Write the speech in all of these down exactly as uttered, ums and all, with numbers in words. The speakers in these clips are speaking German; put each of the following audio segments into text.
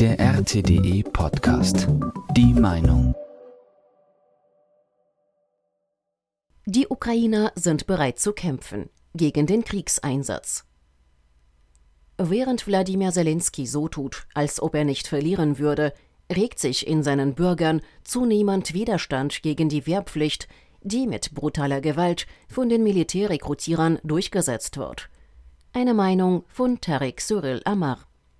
Der R T D E Podcast. Die Meinung. Die Ukrainer sind bereit zu kämpfen gegen den Kriegseinsatz. Während Wladimir Selenskyj so tut, als ob er nicht verlieren würde, regt sich in seinen Bürgern zunehmend Widerstand gegen die Wehrpflicht, die mit brutaler Gewalt von den Militärrekrutierern durchgesetzt wird. Eine Meinung von Tarek Cyril Amar.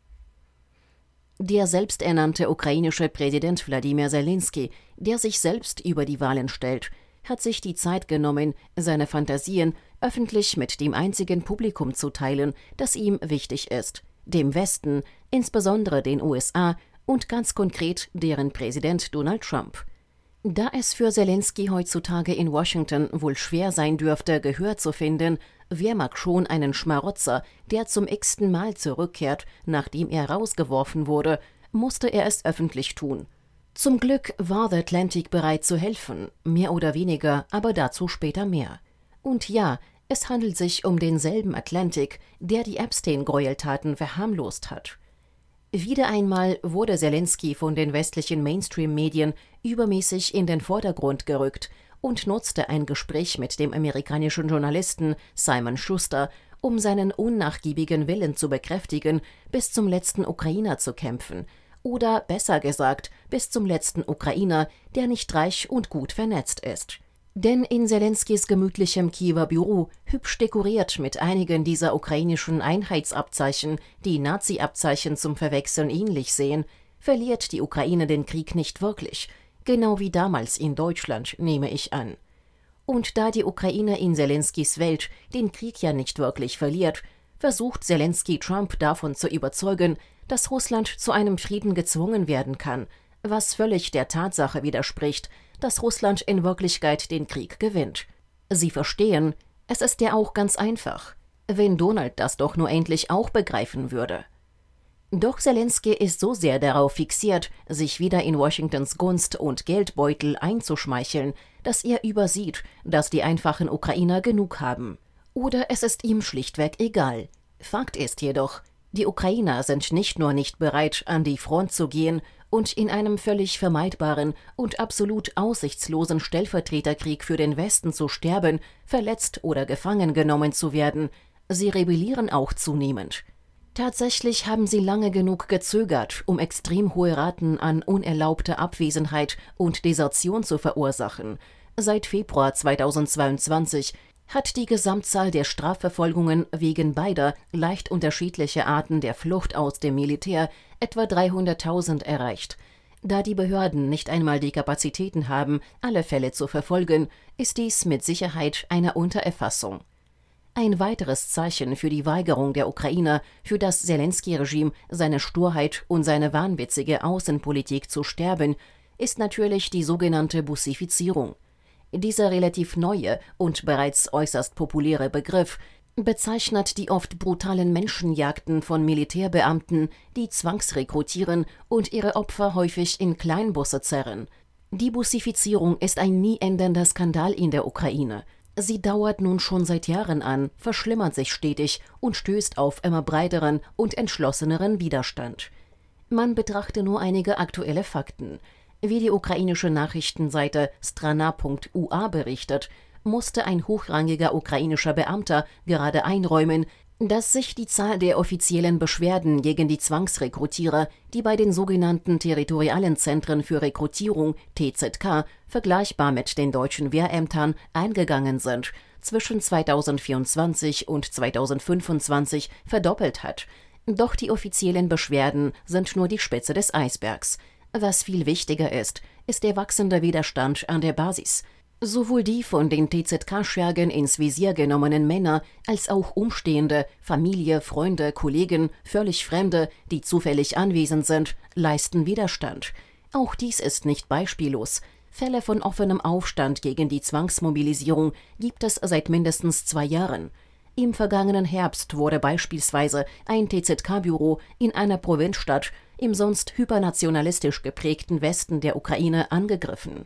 Der selbsternannte ukrainische Präsident Wladimir Selenskyj, der sich selbst über die Wahlen stellt, hat sich die Zeit genommen, seine Fantasien öffentlich mit dem einzigen Publikum zu teilen, das ihm wichtig ist, dem Westen, insbesondere den U S A und ganz konkret deren Präsident Donald Trump. Da es für Selenskyj heutzutage in Washington wohl schwer sein dürfte, Gehör zu finden, wer mag schon einen Schmarotzer, der zum x-ten Mal zurückkehrt, nachdem er rausgeworfen wurde, musste er es öffentlich tun. Zum Glück war The Atlantic bereit zu helfen, mehr oder weniger, aber dazu später mehr. Und ja, es handelt sich um denselben Atlantic, der die Epstein-Gräueltaten verharmlost hat. Wieder einmal wurde Selenskyj von den westlichen Mainstream-Medien übermäßig in den Vordergrund gerückt und nutzte ein Gespräch mit dem amerikanischen Journalisten Simon Schuster, um seinen unnachgiebigen Willen zu bekräftigen, bis zum letzten Ukrainer zu kämpfen. Oder besser gesagt, bis zum letzten Ukrainer, der nicht reich und gut vernetzt ist. Denn in Selenskyjs gemütlichem Kiewer Büro, hübsch dekoriert mit einigen dieser ukrainischen Einheitsabzeichen, die Nazi-Abzeichen zum Verwechseln ähnlich sehen, verliert die Ukraine den Krieg nicht wirklich, genau wie damals in Deutschland, nehme ich an. Und da die Ukraine in Selenskyjs Welt den Krieg ja nicht wirklich verliert, versucht Selenskyj Trump davon zu überzeugen, dass Russland zu einem Frieden gezwungen werden kann, was völlig der Tatsache widerspricht, dass Russland in Wirklichkeit den Krieg gewinnt. Sie verstehen, es ist ja auch ganz einfach, wenn Donald das doch nur endlich auch begreifen würde. Doch Selenskyj ist so sehr darauf fixiert, sich wieder in Washingtons Gunst und Geldbeutel einzuschmeicheln, dass er übersieht, dass die einfachen Ukrainer genug haben. Oder es ist ihm schlichtweg egal. Fakt ist jedoch, die Ukrainer sind nicht nur nicht bereit, an die Front zu gehen und in einem völlig vermeidbaren und absolut aussichtslosen Stellvertreterkrieg für den Westen zu sterben, verletzt oder gefangen genommen zu werden. Sie rebellieren auch zunehmend. Tatsächlich haben sie lange genug gezögert, um extrem hohe Raten an unerlaubter Abwesenheit und Desertion zu verursachen. Seit Februar zweitausendzweiundzwanzig hat die Gesamtzahl der Strafverfolgungen wegen beider leicht unterschiedlicher Arten der Flucht aus dem Militär etwa dreihunderttausend erreicht. Da die Behörden nicht einmal die Kapazitäten haben, alle Fälle zu verfolgen, ist dies mit Sicherheit eine Untererfassung. Ein weiteres Zeichen für die Weigerung der Ukrainer, für das Selenskyj-Regime, seine Sturheit und seine wahnwitzige Außenpolitik zu sterben, ist natürlich die sogenannte Bussifizierung. Dieser relativ neue und bereits äußerst populäre Begriff bezeichnet die oft brutalen Menschenjagden von Militärbeamten, die zwangsrekrutieren und ihre Opfer häufig in Kleinbusse zerren. Die Bussifizierung ist ein nie endender Skandal in der Ukraine. Sie dauert nun schon seit Jahren an, verschlimmert sich stetig und stößt auf immer breiteren und entschlosseneren Widerstand. Man betrachte nur einige aktuelle Fakten. Wie die ukrainische Nachrichtenseite strana punkt u a berichtet, musste ein hochrangiger ukrainischer Beamter gerade einräumen, dass sich die Zahl der offiziellen Beschwerden gegen die Zwangsrekrutierer, die bei den sogenannten Territorialen Zentren für Rekrutierung T Z K vergleichbar mit den deutschen Wehrämtern eingegangen sind, zwischen zweitausendvierundzwanzig und zweitausendfünfundzwanzig verdoppelt hat. Doch die offiziellen Beschwerden sind nur die Spitze des Eisbergs. Was viel wichtiger ist, ist der wachsende Widerstand an der Basis. Sowohl die von den T Z K-Schergen ins Visier genommenen Männer als auch Umstehende, Familie, Freunde, Kollegen, völlig Fremde, die zufällig anwesend sind, leisten Widerstand. Auch dies ist nicht beispiellos. Fälle von offenem Aufstand gegen die Zwangsmobilisierung gibt es seit mindestens zwei Jahren. Im vergangenen Herbst wurde beispielsweise ein T Z K-Büro in einer Provinzstadt im sonst hypernationalistisch geprägten Westen der Ukraine angegriffen.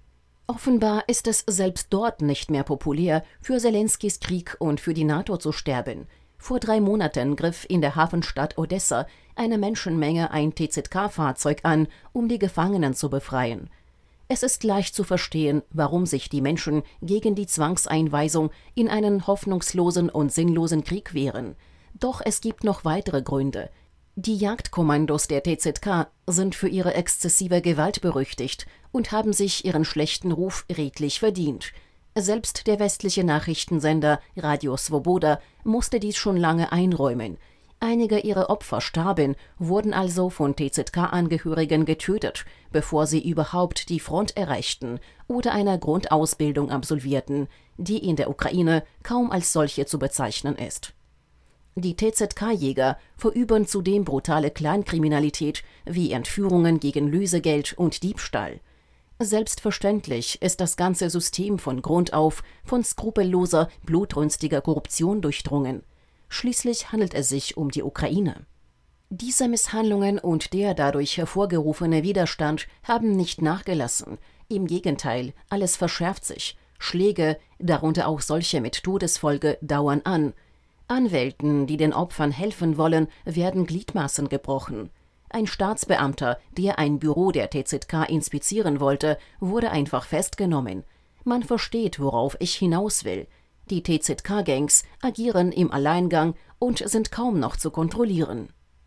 Offenbar ist es selbst dort nicht mehr populär, für Selenskyjs Krieg und für die NATO zu sterben. Vor drei Monaten griff in der Hafenstadt Odessa eine Menschenmenge ein T Z K-Fahrzeug an, um die Gefangenen zu befreien. Es ist leicht zu verstehen, warum sich die Menschen gegen die Zwangseinweisung in einen hoffnungslosen und sinnlosen Krieg wehren. Doch es gibt noch weitere Gründe. Die Jagdkommandos der T Z K sind für ihre exzessive Gewalt berüchtigt und haben sich ihren schlechten Ruf redlich verdient. Selbst der westliche Nachrichtensender Radio Swoboda musste dies schon lange einräumen. Einige ihrer Opfer starben, wurden also von T Z K-Angehörigen getötet, bevor sie überhaupt die Front erreichten oder eine Grundausbildung absolvierten, die in der Ukraine kaum als solche zu bezeichnen ist. Die T Z K-Jäger verüben zudem brutale Kleinkriminalität wie Entführungen gegen Lösegeld und Diebstahl. Selbstverständlich ist das ganze System von Grund auf von skrupelloser, blutrünstiger Korruption durchdrungen. Schließlich handelt es sich um die Ukraine. Diese Misshandlungen und der dadurch hervorgerufene Widerstand haben nicht nachgelassen. Im Gegenteil, alles verschärft sich. Schläge, darunter auch solche mit Todesfolge, dauern an. Anwälten, die den Opfern helfen wollen, werden Gliedmaßen gebrochen. Ein Staatsbeamter, der ein Büro der T Z K inspizieren wollte, wurde einfach festgenommen. Man versteht, worauf ich hinaus will. Die T Z K-Gangs agieren im Alleingang und sind kaum noch zu kontrollieren.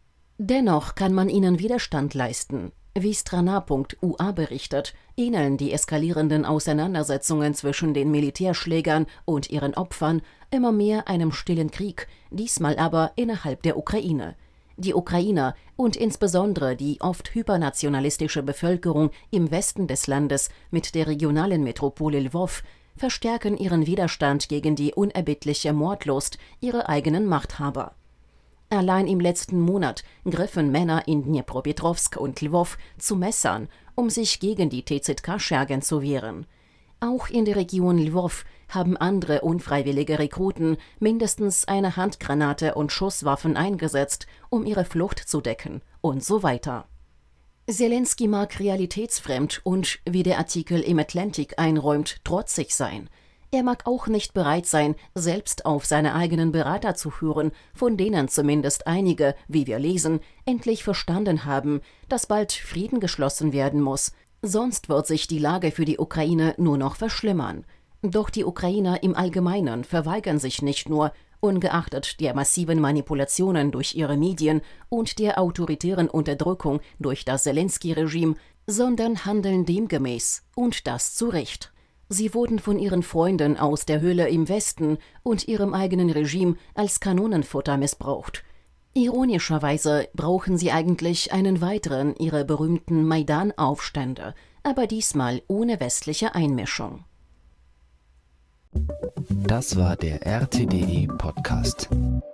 Dennoch kann man ihnen Widerstand leisten. Wie Strana Punkt U A berichtet, ähneln die eskalierenden Auseinandersetzungen zwischen den Militärschlägern und ihren Opfern immer mehr einem stillen Krieg, diesmal aber innerhalb der Ukraine. Die Ukrainer und insbesondere die oft hypernationalistische Bevölkerung im Westen des Landes mit der regionalen Metropole Lwow verstärken ihren Widerstand gegen die unerbittliche Mordlust ihrer eigenen Machthaber. Allein im letzten Monat griffen Männer in Dnipropetrovsk und Lwow zu Messern, um sich gegen die T Z K-Schergen zu wehren. Auch in der Region Lwow haben andere unfreiwillige Rekruten mindestens eine Handgranate und Schusswaffen eingesetzt, um ihre Flucht zu decken, und so weiter. Selenskyj mag realitätsfremd und, wie der Artikel im Atlantic einräumt, trotzig sein. Er mag auch nicht bereit sein, selbst auf seine eigenen Berater zu hören, von denen zumindest einige, wie wir lesen, endlich verstanden haben, dass bald Frieden geschlossen werden muss. Sonst wird sich die Lage für die Ukraine nur noch verschlimmern. Doch die Ukrainer im Allgemeinen verweigern sich nicht nur, ungeachtet der massiven Manipulationen durch ihre Medien und der autoritären Unterdrückung durch das Selenskyj-Regime, sondern handeln demgemäß, und das zu Recht. Sie wurden von ihren Freunden aus der Höhle im Westen und ihrem eigenen Regime als Kanonenfutter missbraucht. Ironischerweise brauchen sie eigentlich einen weiteren ihrer berühmten Maidan-Aufstände, aber diesmal ohne westliche Einmischung. Das war der R T D E Podcast.